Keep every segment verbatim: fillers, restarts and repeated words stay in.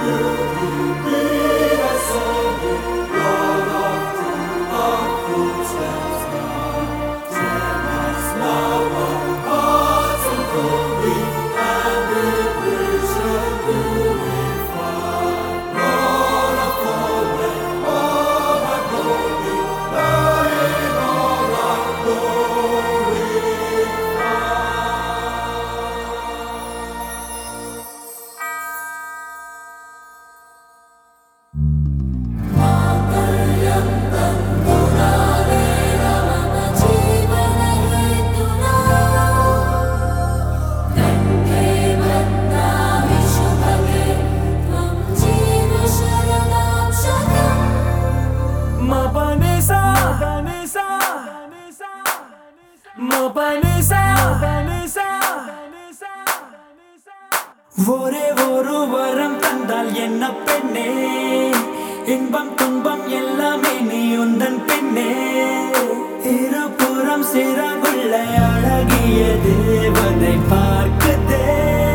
ஒரே ஒரு வரம் தந்தால் என்ன பெண்ணே, இன்பம் துன்பம் எல்லாமே நீ உந்தன் பெண்ணே. இருபுறம் சிறகுள்ள அழகிய தேவதை பார்க்குதே.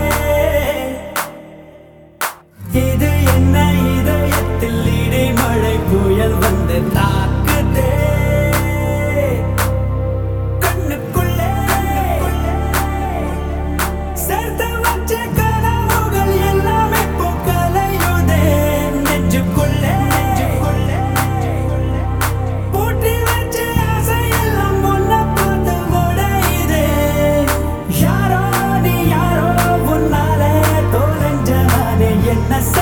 இது என்ன இதயத்தில் இடி மழை புயல் வந்து தாக்குதே. கண்ணுக்குள்ளே சேர்த்து வச்ச கனவுகள் எல்லாமே பொக்கலையுதே. நெஞ்சுக்குள்ளே பூட்டி வச்ச ஆசை எல்லாம் ஒன்ன பார்த்து உடையுதே. யாரோ நீ யாரோ உன்னாலே தோலைஞ்ச நானே என்ன